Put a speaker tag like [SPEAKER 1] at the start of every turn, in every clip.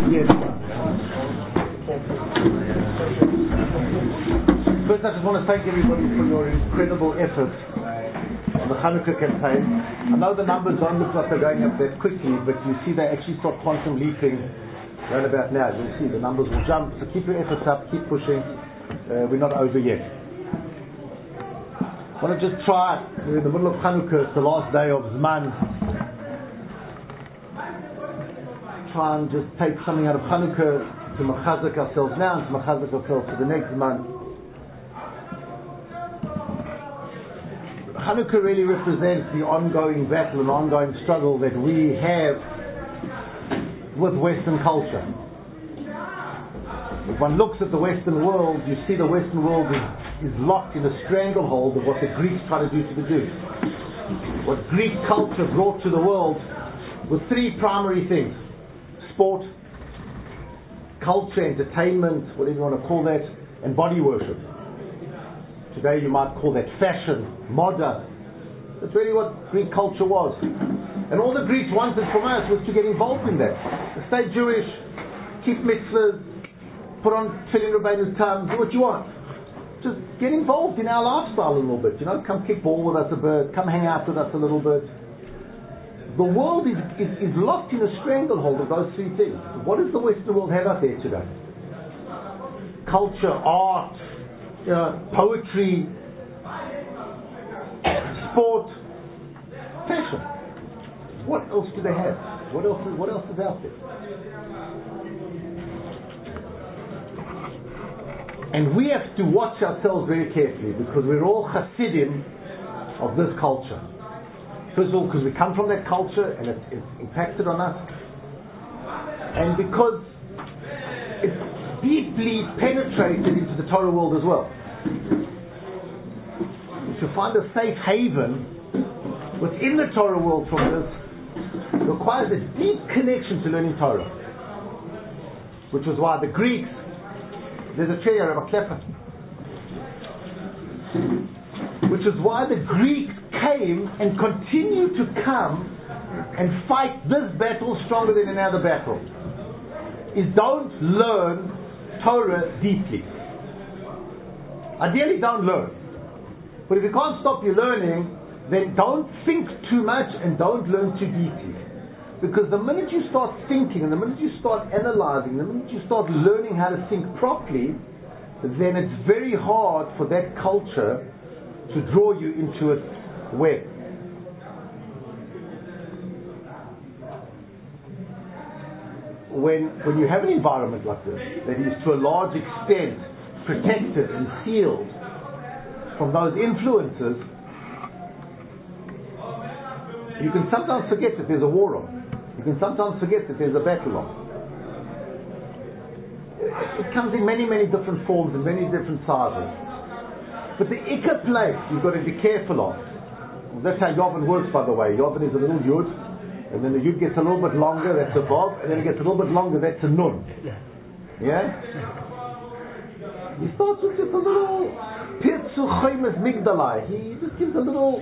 [SPEAKER 1] Yes. First, I just want to thank everybody for your incredible efforts on the Hanukkah campaign. I know the numbers don't look like they're going up that quickly, but you see they actually start quantum leaping right about now. You'll see the numbers will jump. So keep your efforts up, keep pushing. We're not over yet. I want to just try, we're in the middle of Hanukkah, it's the last day of Zman. Try and just take something out of Hanukkah to machazak ourselves now and to machazak ourselves for the next month. Hanukkah really represents the ongoing battle and ongoing struggle that we have with Western culture. If one looks at the Western world, you see the Western world is locked in a stranglehold of what the Greeks try to do to the Jews. What Greek culture brought to the world were three primary things: sport, culture, entertainment, whatever you want to call that, and body worship. Today you might call that fashion, moda. That's really what Greek culture was. And all the Greeks wanted from us was to get involved in that. To stay Jewish, keep mitzvahs, put on tefillin Rabbeinu's tongue, do what you want. Just get involved in our lifestyle a little bit. You know, come kick ball with us a bit, come hang out with us a little bit. The world is locked in a stranglehold of those three things. What does the Western world have out there today? Culture, art, poetry, sport, fashion. What else do they have? What else is out there? And we have to watch ourselves very carefully because we're all Hasidim of this culture. First of all, because we come from that culture and it's impacted on us, and because it's deeply penetrated into the Torah world as well. To find a safe haven within the Torah world from this requires a deep connection to learning Torah, which was why the Greeks, there's a chair, Rabbi Klepper, which is why the Greeks came and continue to come and fight this battle stronger than any other battle, is don't learn Torah deeply. Ideally don't learn, but if you can't stop you learning, then don't think too much and don't learn too deeply, because the minute you start thinking and the minute you start analyzing, the minute you start learning how to think properly, then it's very hard for that culture to draw you into its web. When you have an environment like this that is to a large extent protected and sealed from those influences, you can sometimes forget that there's a war on. You can sometimes forget that there's a battle on. It comes in many, many different forms and many different sizes. But the ikka place you've got to be careful of. That's how Yovan works, by the way. Yovan is a little yud, and then the yud gets a little bit longer, that's a vav, and then it gets a little bit longer, that's a nun. Yeah? He starts with just a little Pirtzu Chaymes Migdalai. He just gives a little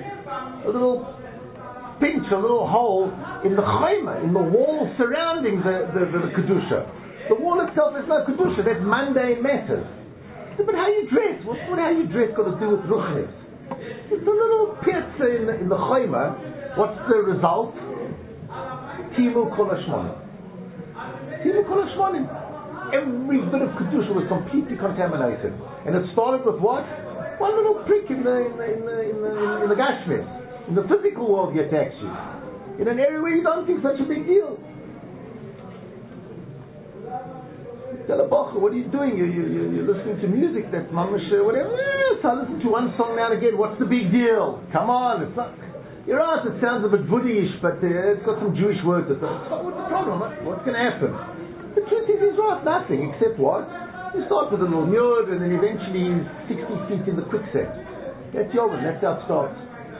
[SPEAKER 1] pinch, a little hole in the Chayma, in the wall surrounding the Kedusha. The wall itself is no Kedusha, that's mundane matters. But how you dress, what how you dress got to do with Ruchnis? It's a little Pirtzu in the Chayma. What's the result? Timu Kol Hashmonim. Timu Kol Hashmonim. Every bit of Kedusha was completely contaminated. And it started with what? One little prick in the Gashmis. In the physical world he attacks you. In an area where you don't think such a big deal. Tell a bacher, what are you doing? You're listening to music that's mamash, whatever. So I listen to one song now and again. What's the big deal? Come on, it's not. You're right, it sounds a bit Buddhist, but it's got some Jewish words. What's the problem? What's going to happen? The truth is, he's right, nothing, except what? You start with a little mud, and then eventually he's 60 feet in the quicksand. That's Yovan, that's how it starts.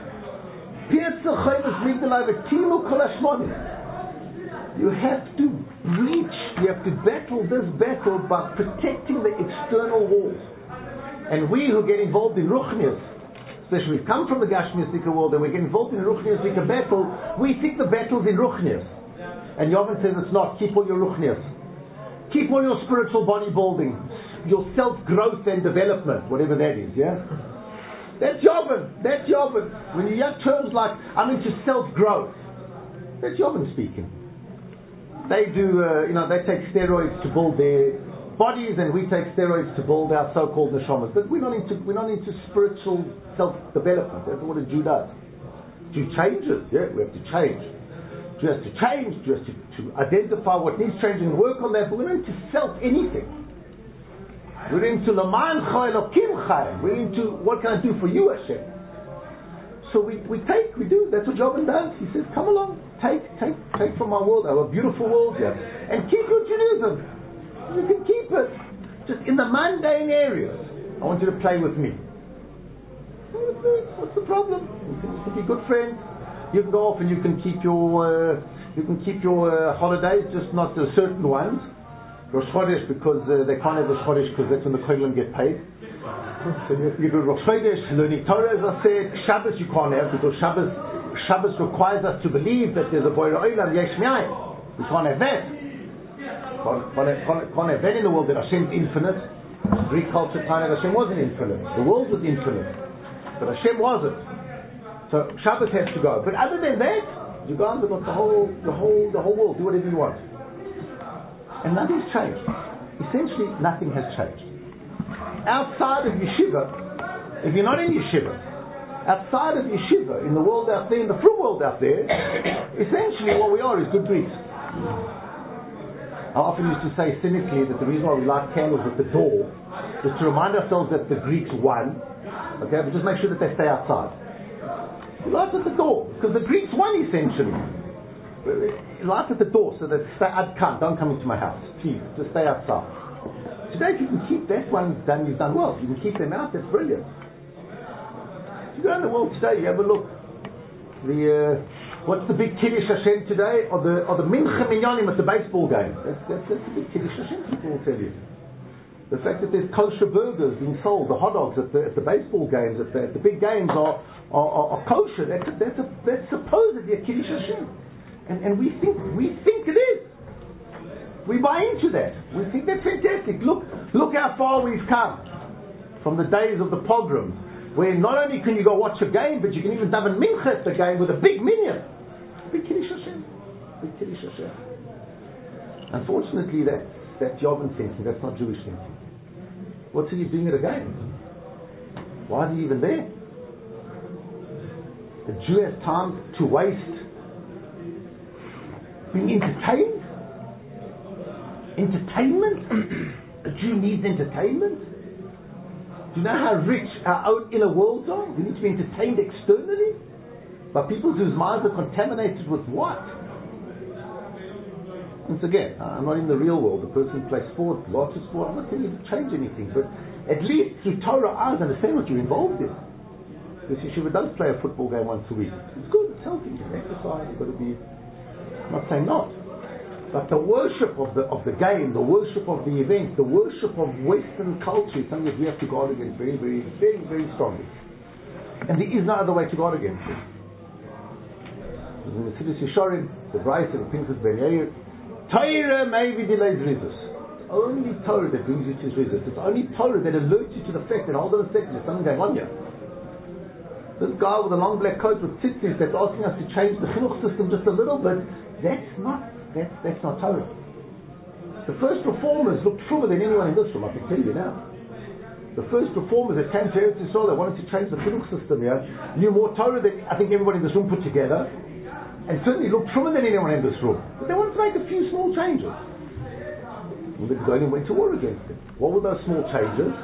[SPEAKER 1] You have to breach, you have to battle this battle by protecting the external walls. And we who get involved in Ruchnius, especially we come from the Gashmiastika world and we get involved in Ruchniastika battle, we think the battle's in Ruchnius. And Yovan says it's not, keep all your Ruchnius. Keep on your spiritual bodybuilding, your self-growth and development, whatever that is, yeah? That's Jovan. When you hear terms like, I'm into self-growth, that's Jovan speaking. They do, they take steroids to build their bodies, and we take steroids to build our so-called neshamas. But we're not into spiritual self-development. That's what a Jew does. Jew changes, yeah, we have to change. Jew has to change, Jew has to identify what needs changing and work on that, but we're not into self anything. We're into Laman Chai Elokim Chai. We're into what can I do for you, Hashem. So we do, that's what Jovan does. He says, come along, take from my world, our beautiful world here, and keep your Judaism. You can keep it. Just in the mundane areas. I want you to play with me. What's the problem? You can be good friends. You can go off and you can keep your holidays, just not the certain ones. Rosh Chodesh, because they can't have Rosh Chodesh because that's when the Kohelim get paid. So you have to do Rosh Chodesh, learning Torah, as I said. Shabbos you can't have because Shabbos requires us to believe that there's a Boyer Olam Yesh Me'ayin. We can't have that. Can't have that in the world that Hashem's infinite. Greek culture kind of Hashem wasn't infinite. The world was infinite. But Hashem wasn't. So Shabbos has to go. But other than that, you go on with the whole world. Do whatever you want. And nothing's changed. Essentially, nothing has changed. Outside of yeshiva, if you're not in yeshiva, outside of yeshiva, in the world out there, in the frum world out there, essentially what we are is good Greeks. I often used to say cynically that the reason why we light candles at the door is to remind ourselves that the Greeks won. Okay, but just make sure that they stay outside. Light at the door, because the Greeks won essentially. Light at the door so that don't come into my house. Please, just stay outside. Today, if you can keep that one done, you've done well. If you can keep them out, that's brilliant. If you go in the world today, you have a look. What's the big Kiddush Hashem today? Or the Mincha Minyanim at the baseball game. That's the big Kiddush Hashem, people will tell you. The fact that there's kosher burgers being sold, the hot dogs at the baseball games, at the big games are kosher. That's supposedly a Kiddush Hashem. And we think it is. We buy into that. We think that's fantastic. Look how far we've come from the days of the pogroms, where not only can you go watch a game, but you can even daven mincha at the game with a big minyan. Big Kiddush Hashem. Big Kiddush Hashem. Unfortunately, that's Jovan thinking. That's not Jewish thinking. What's he doing at a game? Why are you even there? The Jew has time to waste being entertained? Entertainment? A Jew needs entertainment? Do you know how rich our own inner worlds are? We need to be entertained externally by people whose minds are contaminated with what? Once again, I'm not in the real world. The person who plays sport, lots of sport, I'm not telling you to change anything, but at least through Torah eyes understand what you're involved in. Because yeshiva does play a football game once a week. It's good, it's healthy, you can exercise, you've got to be, I'm not saying not. But the worship of the game, the worship of the event, the worship of Western culture is something that we have to guard against very, very, very, very strongly. And there is no other way to guard against it. In the Siddur Yesharim, the Bryce and the Pinchas Ben Yair, Torah maybe delays rizus. It's only Torah that brings you to rizus. It's only Torah that alerts you to the fact that, hold on a second, there's something going on here. This guy with a long black coat with tzitzis that's asking us to change the chinuch system just a little bit, that's not Torah. The first reformers looked truer than anyone in this room, I can tell you now. The first reformers that came to Eretz Yisrael, they wanted to change the chinuch system here, knew more Torah than I think everybody in this room put together, and certainly looked truer than anyone in this room. But they wanted to make a few small changes. And the Gedolim went to war against it. What were those small changes?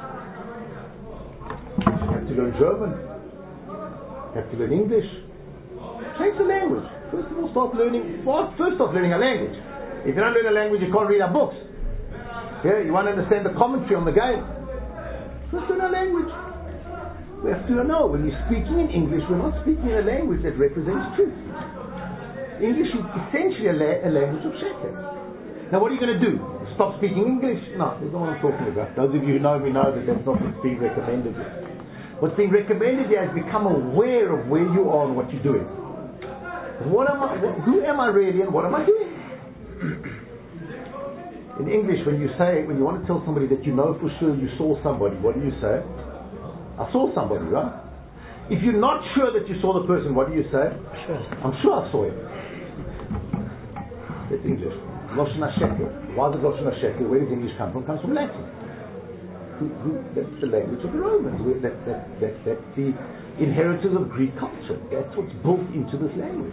[SPEAKER 1] You have to learn German. You have to learn English. Change the language. First of all, start learning a language. If you don't learn a language, you can't read our books. Yeah, you want to understand the commentary on the game. First learn a language. We have to know, when we're speaking in English, we're not speaking in a language that represents truth. English is essentially a language of sheker. Now what are you going to do? Stop speaking English? No, that's not what I'm talking about. Those of you who know me know that that's not what's being recommended here. What's being recommended here is become aware of where you are and what you're doing. Who am I really and what am I doing? In English, when you want to tell somebody that you know for sure you saw somebody, what do you say? I saw somebody, right? If you're not sure that you saw the person, what do you say?
[SPEAKER 2] Sure.
[SPEAKER 1] I'm sure I saw him. That's English. Lashon HaSheker. Why is it Lashon HaSheker? Where does English come from? It comes from Latin. That's the language of the Romans. That's the inheritance of Greek culture. That's what's built into this language.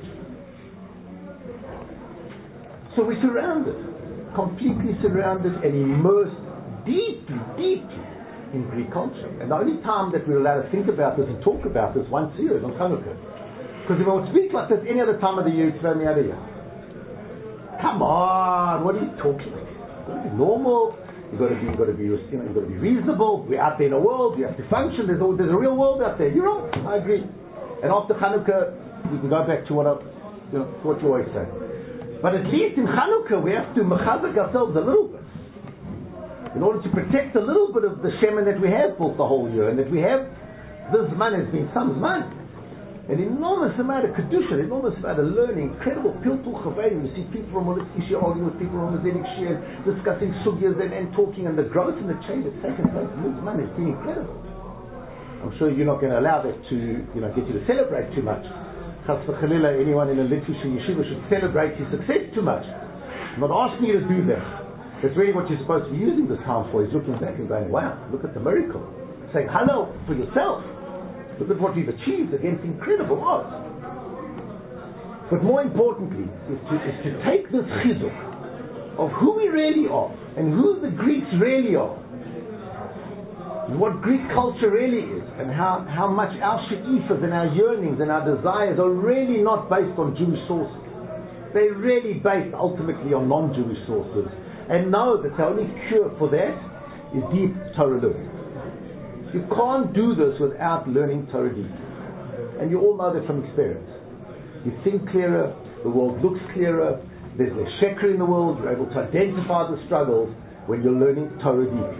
[SPEAKER 1] So we're surrounded, completely surrounded and immersed deeply in Greek culture. And the only time that we're allowed to think about this and talk about this once a year is on Hanukkah. Because if I would speak like this any other time of the year, you'd throw me out of here. Come on, what are you talking about? You've got to be normal. You've got to be reasonable. We're out there in the world. We have to function. There's a real world out there. You're right. I agree. And after Hanukkah, we can go back to what you always say. But at least in Hanukkah, we have to mechazek ourselves a little bit, in order to protect a little bit of the shemen that we have built the whole year, and that we have. This man has been some man. An enormous amount of kedusha, an enormous amount of learning, incredible piltul chavadim. You see people from Olitzki Shir arguing with people from Zedek Shir, discussing sugyas and talking, and the growth and the change that's taken place in this man has been incredible. I'm sure you're not going to allow that to get you to celebrate too much. Chas v'chalila, anyone in a Litvish yeshiva should celebrate his success too much. I'm not asking you to do that. That's really what you're supposed to be using this time for, is looking back and going, wow, look at the miracle. Saying hello for yourself. Look at what we've achieved against incredible odds. But more importantly, is to take this chizuk of who we really are, and who the Greeks really are, and what Greek culture really is, and how much our she'ifas and our yearnings and our desires are really not based on Jewish sources. They're really based ultimately on non-Jewish sources. And know that the only cure for that is deep Torah learning. You can't do this without learning Torah deep. And you all know that from experience. You think clearer, the world looks clearer, there's less sheker in the world, you're able to identify the struggles when you're learning Torah deep.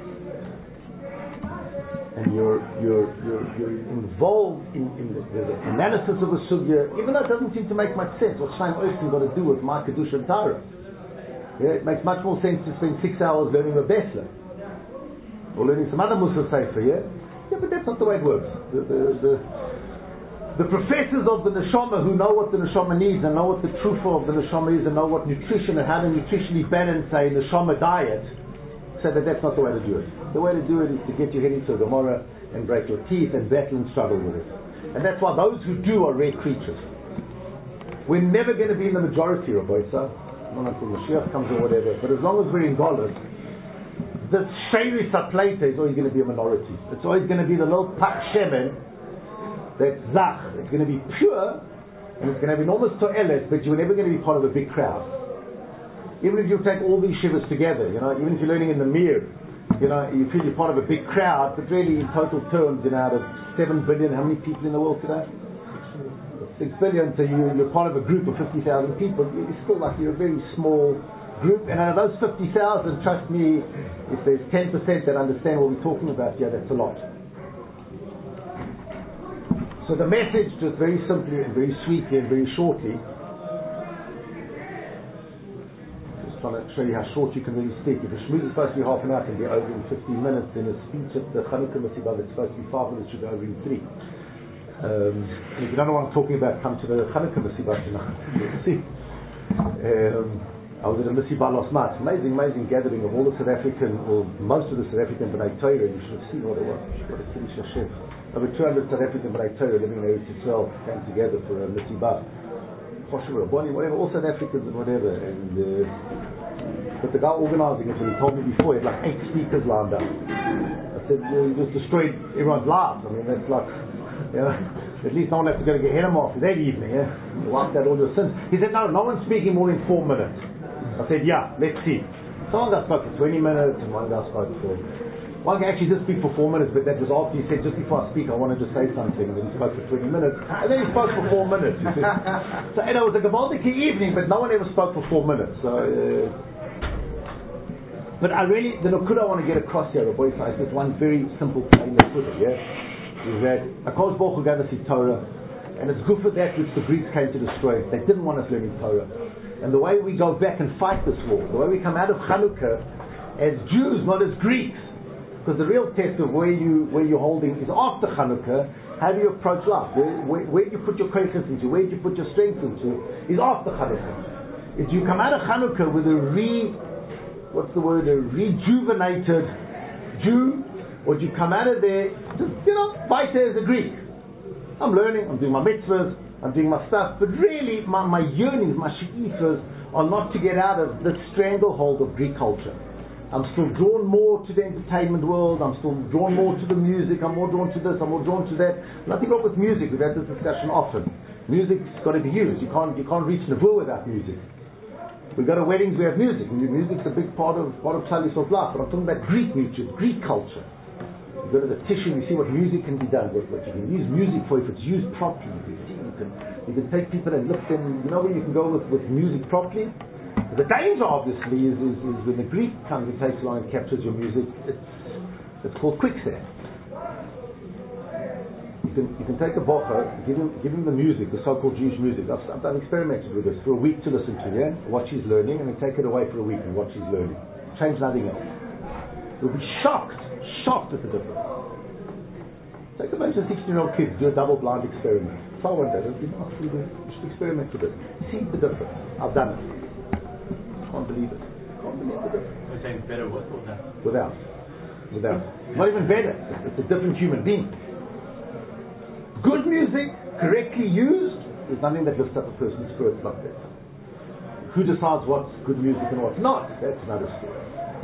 [SPEAKER 1] And you're involved in the analysis of the sugya, even though it doesn't seem to make much sense. What's Chaim Oyston got to do with my Kedusha and Torah? Yeah, it makes much more sense to spend 6 hours learning a Besler or learning some other Musa Sefer. Yeah, but that's not the way it works. The professors of the neshama, who know what the neshama needs and know what the truth of the neshama is and know what nutrition and how to nutritionally balance a neshama diet, say that that's not the way to do it. The way to do it is to get your head into a Gemara and break your teeth and battle and struggle with it. And that's why those who do are rare creatures. We're never going to be in the majority, Rabbi Isa, not until Mashiach comes or whatever, but as long as we're in Golus, the Sheiris HaPleita is always going to be a minority. It's always going to be the little Pach Shemen that's Zach. It's going to be pure, and it's going to have enormous to'elet, but you're never going to be part of a big crowd. Even if you take all these shivas together, even if you're learning in the Mir, you feel you're part of a big crowd, but really in total terms, out of 7 billion, how many people in the world today? 6 billion, so you're part of a group of 50,000 people. It's still like you're a very small group, and out of those 50,000, trust me, if there's 10% that understand what we're talking about here, that's a lot. So the message, just very simply and very sweetly and very shortly, trying to show you how short you can really speak. If a shmuz is supposed to be half an hour, it can be over in 15 minutes. Then a speech at the Chanukah Masibah that's supposed to be 5 minutes should be over in 3. And if you don't know what I'm talking about, come to the Chanukah Masibah tonight. You'll see. I was at a Masibah last night. Amazing gathering of all the South African, or most of the South African B'nai Torah. You should have seen what it was. What a Kiddush Hashem. Over 200 South African B'nai Torah living in Eretz Yisrael came together for a Masibah. Whatever, all South Africans and whatever, but the guy organising it, when he told me before, he had like 8 speakers lined up. I said, you just destroyed everyone's lives. I mean, that's like, at least no one has to go to Gehenna after that evening, You wiped out all your sins. He said, no one's speaking more than 4 minutes. I said, yeah, let's see. Someone guy spoke for 20 minutes, and one guy spoke for... One guy actually did speak for 4 minutes, but that was after he said, just before I speak, I wanted to say something. And then he spoke for 20 minutes. And then he spoke for 4 minutes. So, it was a Gewaldike evening, but no one ever spoke for 4 minutes. So, but the Nakuda I want to get across here, the boy says, is one very simple, plain Nakuda, is that HaKadosh Baruch Hu gave us His Torah, and it's good for that which the Greeks came to destroy. They didn't want us learning Torah. And the way we go back and fight this war, the way we come out of Chanukah, as Jews, not as Greeks. Because the real test of where you're holding is after Chanukah. How do you approach life? Where do you put your koiches into? Where do you put your strength into? Is after Chanukah. If you come out of Chanukah with a rejuvenated Jew, or do you come out of there just, fight there as a Greek? I'm learning, I'm doing my mitzvahs, I'm doing my stuff, but really my yearnings, my she'ifas are not to get out of the stranglehold of Greek culture. I'm still drawn more to the entertainment world, I'm still drawn more to the music, I'm more drawn to this, I'm more drawn to that. Nothing wrong with music, we've had this discussion often. Music's got to be used, you can't reach Nevuah without music. We go to weddings, we have music. Music's a big part of Klal Yisrael's life, but I'm talking about Greek music, Greek culture. You go to the tissue, you see what music can be done, what you can use music for if it's used properly. You can take people and lift them, where you can go with music properly. The danger, obviously, is when the Greek comes and takes along and captures your music. It's called quicksand. You can take a bocher, give him the music, the so-called Jewish music. I've done experimented with this for a week to listen to, what she's learning, and then take it away for a week and what she's learning. Change nothing else. You'll be shocked at the difference. Take a bunch of 16-year-old kids, do a double-blind experiment. So one day, you should experiment with it. See the difference. I've done it. Can't believe it. Can't believe the difference.
[SPEAKER 2] You're saying better with or without?
[SPEAKER 1] Without. Not even better. It's a different human being. Good music, correctly used, is nothing that lifts up a person's spirit like that. Who decides what's good music and what's not? That's another story.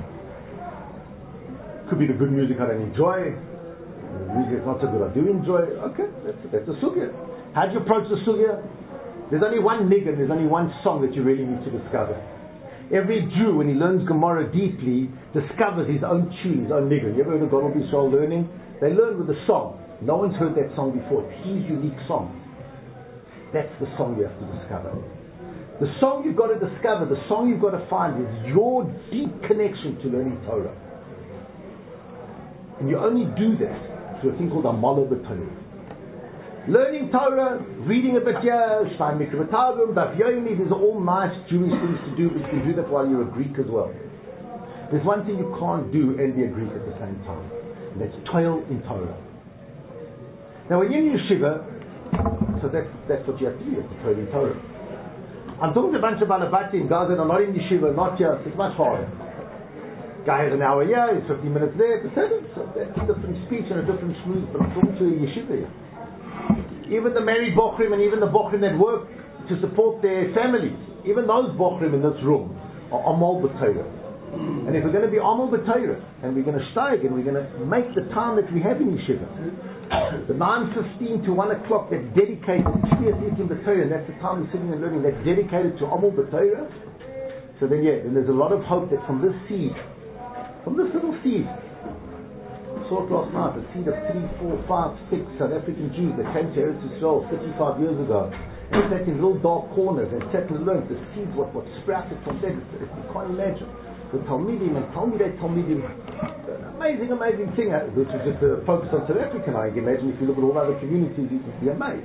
[SPEAKER 1] Could be the good music I don't enjoy, the music is not so good I do enjoy. Okay, that's a sugya. How do you approach the sugya? There's only one niggun, there's only one song that you really need to discover. Every Jew, when he learns Gemara deeply, discovers his own tune, his own niggun. You ever heard of Gadol B'Yisrael learning? They learn with a song. No one's heard that song before. It's his unique song. That's the song you have to discover. The song you've got to discover, the song you've got to find is your deep connection to learning Torah. And you only do that through a thing called Amala B'Torah. Learning Torah, reading a bit here, Shleim Mikra B'Targum, Daf Yomi, these are all nice Jewish things to do, but you can do that while you're a Greek as well. There's one thing you can't do and be a Greek at the same time, and that's toil in Torah. Now when you're in yeshiva, so that's what you have to do, you have to toil in Torah. I'm talking to a bunch of balabatim, guys that are not in yeshiva, not here, so it's much harder. Guy has an hour here, he's 15 minutes there, so that's a different speech and a different smooth, but I'm talking to a yeshiva here. Even the married bochrim and even the bochrim that work to support their families, even those bochrim in this room are amal b'Torah. And if we're going to be amal b'Torah, and we're going to steig, and we're going to make the time that we have in yeshiva, the 9:15 to 1 o'clock that's dedicated to in b'Torah, and that's the time we're sitting and learning, that's dedicated to amal b'Torah. So then there's a lot of hope that from this seed, from this little seed, I saw it last night, a seed of 3, 4, 5, 6 South African Jews that came to Eretz Yisrael 35 years ago, and sat in little dark corners and sat and learned the seeds, what sprouted from there. You can't imagine. The Talmidim and Talmidim, amazing thing, which is just a focus on South Africa. I can imagine if you look at all other communities, you can be amazed.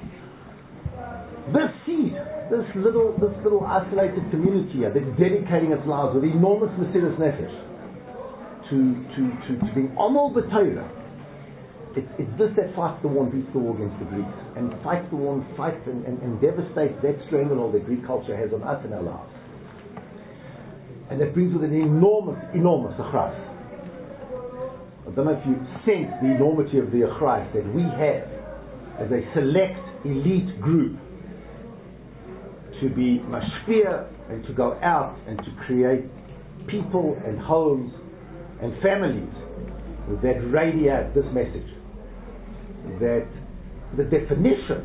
[SPEAKER 1] This seed, this little isolated community here, that's dedicating its lives with enormous Mesiras Nefesh to being Amal B'Torah. It's this that fights the war and beats the war against the Greeks, and fights the war and devastates that stranglehold that Greek culture has on us and our lives. And that brings with it an enormous achras. I don't know if you sense the enormity of the achras that we have as a select elite group to be mashpia and to go out and to create people and homes and families that radiate this message. That the definition,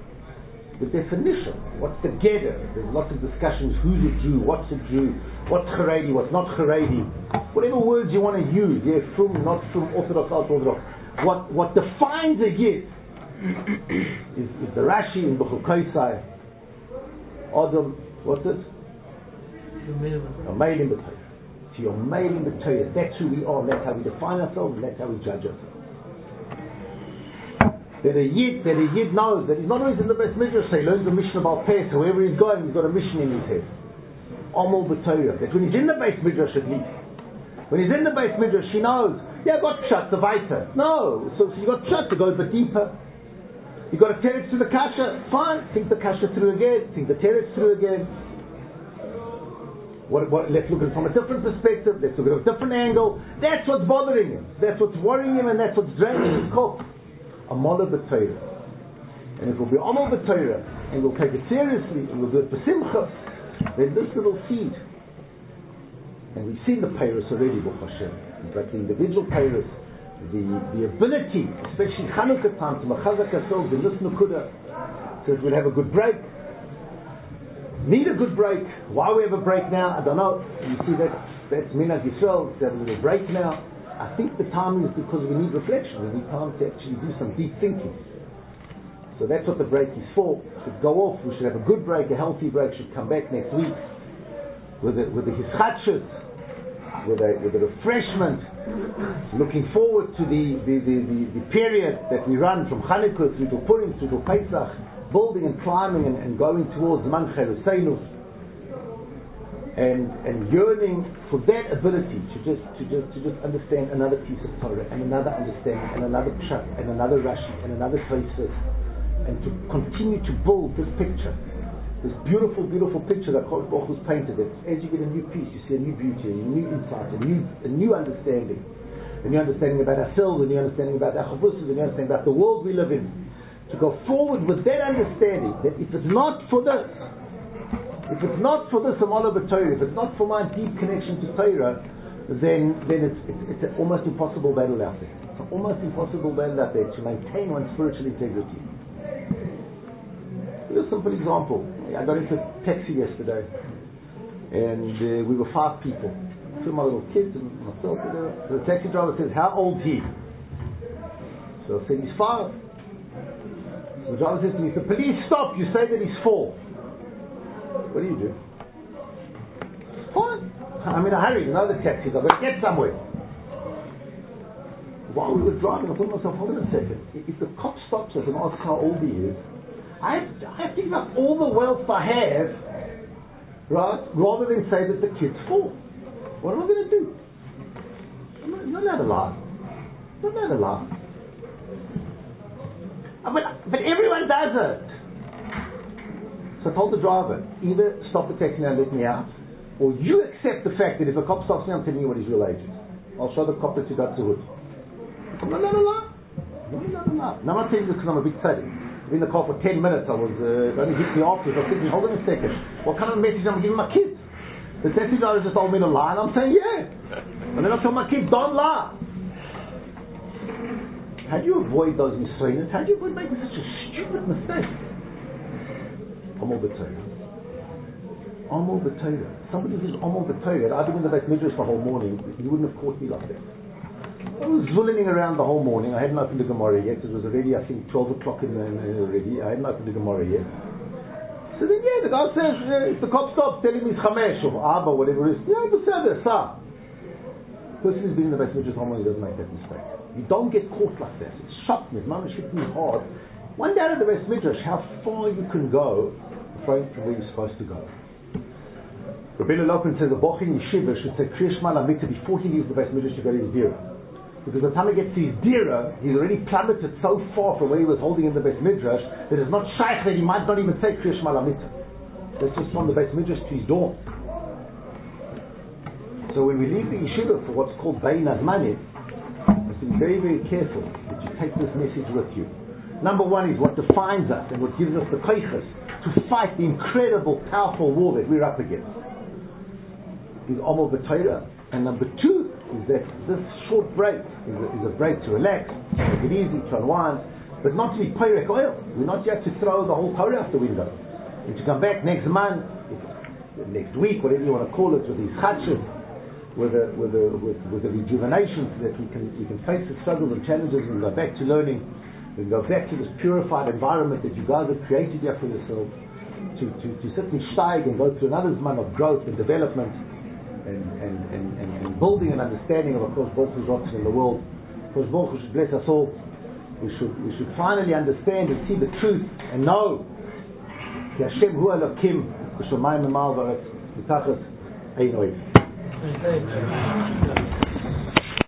[SPEAKER 1] what's the gather? There's lots of discussions, who's a Jew, what's what's Haredi, what's not Haredi, whatever words you want to use, from, not from, Orthodox, ultra-Orthodox. What defines a Yid is the Rashi in B'chukoisai, Adam, what's it? Meilim B'Torah. To your Meilim B'Torah. That's who we are, and that's how we define ourselves, and that's how we judge ourselves. That a Yid knows that he's not always in the best midrash, so he learns the Mishnah about Pes, so wherever he's going, he's got a mission in his head. Amal B'Torah. That when he's in the base midrash at least, When he's in the Beis Midrash, he knows, yeah, I got pshat, the weiter. No, so you got pshat to go a bit deeper. You got a teretz to the kasha, fine. Think the kasha through again. Think the teretz through again. Let's look at it from a different perspective. Let's look at it from a different angle. That's what's bothering him. That's what's worrying him, and that's what's draining his kop. Amal b'Torah. And if we'll be amal b'Torah, and we'll take it seriously, and we'll do it for simcha, then this little seed. And we've seen the peiros already, Baruch Hashem. But the individual peiros, the ability, especially Chanukah time, to machazak ourselves in this nukuda, so that we'll have a good break. Need a good break. Why we have a break now, I don't know. You see that's Minhag Yisrael, to have a little break now. I think the time is because we need reflection. We need time to actually do some deep thinking. So that's what the break is for. It should go off. We should have a good break, a healthy break. Should come back next week with the hischatshus, with a refreshment, looking forward to the period that we run from Chanukah through to Purim, through to Pesach, building and climbing and going towards Man Cheruseinu, and yearning for that ability to just understand another piece of Torah, and another understanding, and another pshat, and another Rashi, and another Tosfos, and to continue to build this picture. This beautiful, beautiful picture that Kodesh Baruch Hu's painted. That as you get a new piece, you see a new beauty, a new insight, a new understanding, a new understanding about ourselves, a new understanding about our chavusas, a new understanding about the world we live in. To go forward with that understanding that if it's not for this Amal b'Torah, if it's not for my deep connection to Torah, then it's an almost impossible battle out there. It's an almost impossible battle out there to maintain one's spiritual integrity. Here's a simple example. I got into a taxi yesterday, and we were 5 people. 2 of my little kids and myself. So the taxi driver says, "How old he?" So I said, "He's 5." So the driver says to me, "If the police stop, you say that he's 4. What do you do?" Fine. I'm in a hurry. Another taxi. I've got to get somewhere. While we were driving, I thought to myself, hold on a second. If the cop stops us and asks how old he is, I have to give up all the wealth I have, right, rather than say that the kid's 4. What am I going to do? I'm not allowed to lie. I'm not allowed to lie. But everyone does it. So I told the driver, either stop the taxi now and let me out, or you accept the fact that if a cop stops me, I'm telling you what his real age is. I'll show the cop that you got to hood. I'm not allowed to lie. I'm not allowed to lie. Now I'm not saying this because I'm a big tzaddik. In the car for 10 minutes, I was only hit me afterwards. I was thinking, hold on a second, what kind of message am I giving my kids? The taxi driver just told me to lie, and I'm saying, yeah. And then I told my kids, don't lie. How do you avoid those mistakes? How do you avoid making such a stupid mistake? Amal b'Torah. Amal b'Torah. Somebody who's Amal b'Torah, I've been in the Beis Midrash the whole morning, he wouldn't have caught me like that. I was zulling around the whole morning. I hadn't opened the Gemara yet. It was already, I think, 12 o'clock in the already. I hadn't opened the Gemara yet. So then, the guy says, if the cop stops telling me it's Chamesh or Abba, whatever it is, Beseder, Sa. Person who's been in the Beis Midrash the whole morning doesn't make that mistake. You don't get caught like that. It shocked me. Mama hit me hard. One day out of the Beis Midrash, how far you can go from where you're supposed to go. Rabbeinu Lopen says a Boch in Yeshiva should say Kriya Shema Lamita before he leaves the Beis Midrash to go to his dira. Because by the time he gets to his dira, he's already plummeted so far from where he was holding in the Beis Midrash that it's not shaykh that he might not even say Kriya Shema Lamita. That's just from the Beis Midrash to his door. So when we leave the yeshiva for what's called Bein Azmanim, we have to be very, very careful that you take this message with you. Number one is what defines us and what gives us the koiches to fight the incredible, powerful war that we're up against. Is Amal b'Torah. And number two is that this short break is a break to relax, to make it easy, to unwind, but not to be Pyrek oil. We're not yet to throw the whole Torah out the window. And to come back next month, next week, whatever you want to call it, with these chadshim, with the rejuvenation, so that we can face the struggles and challenges and go back to learning, and go back to this purified environment that you guys have created here for yourselves, to sit and steig and go through another zman of growth and development, and building an understanding of course Baruch Hu's what's in the world. Because Baruch Hu should bless us all. We should finally understand and see the truth and know Ki Hashem Hu Elokim B'Shamayim V'Ma'al V'Aretz B'Tachas Ein Oiv.